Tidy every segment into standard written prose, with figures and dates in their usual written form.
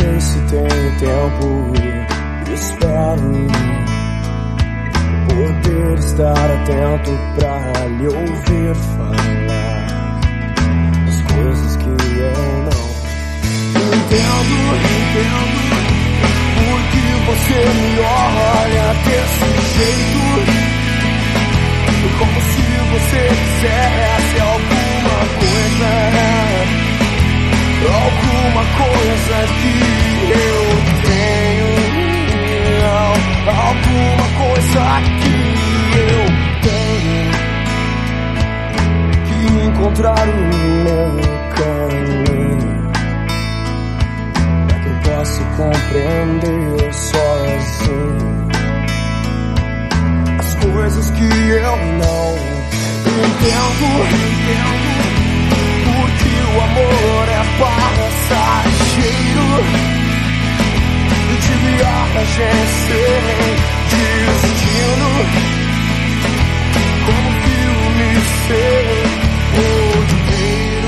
sei se tenho tempo, espero poder estar atento pra lhe ouvir falar as coisas que eu não entendo, porque você me olha desse jeito, como se você quisesse alguma coisa que eu tenho, alguma coisa que eu tenho que encontrar o meu caminho, pra que eu possa compreender sozinho as coisas que eu não entendo, porque o amor é passageiro de viagem sem destino, como filme sem roteiro.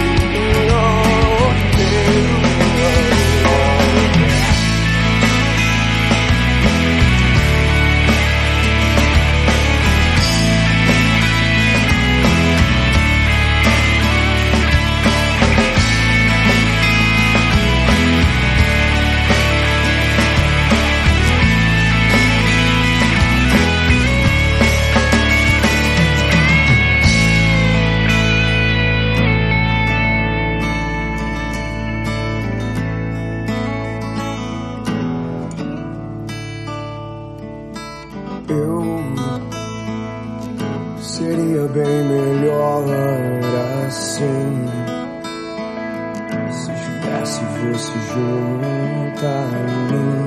Seria bem melhor assim, se estivesse você junto a mim.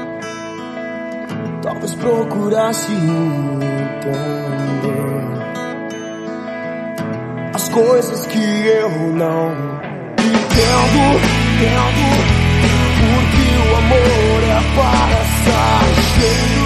Talvez procurasse entender as coisas que eu não entendo, porque o amor é passageiro